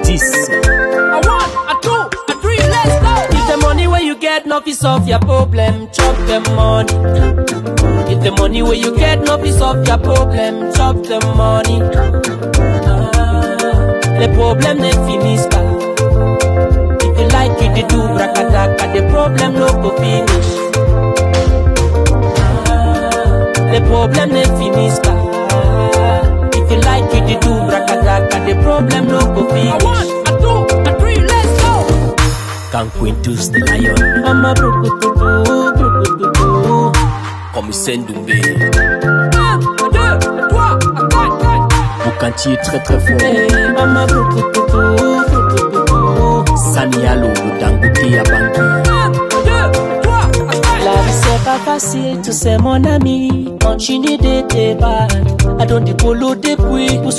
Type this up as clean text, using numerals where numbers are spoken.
10. A 1, a 2, a 3, let's go. If the money where you get no fi solve your problem, chop the money. If the money where you get no fi solve your problem, chop the money. The problem ne finish pa. If you like it, you do brakadaka. The problem no go finish. The problem ne finish pa. If you like it, you do brakadaka. The problem no go finish. A 1, a 2, a 3, let's go. Can Quintus the lion. Mama brukututu, brukututu. Comme Sendumbe. 1, 2, 3, 4. Boukanti est très très fort. Hey, mama brukututu, brukututu. Sanialo, Dangote à Bangui. 1, 2, 3, 4. La vie c'est pas facile, tu sais mon ami. Continue de te battre. I don't dépolo depuis.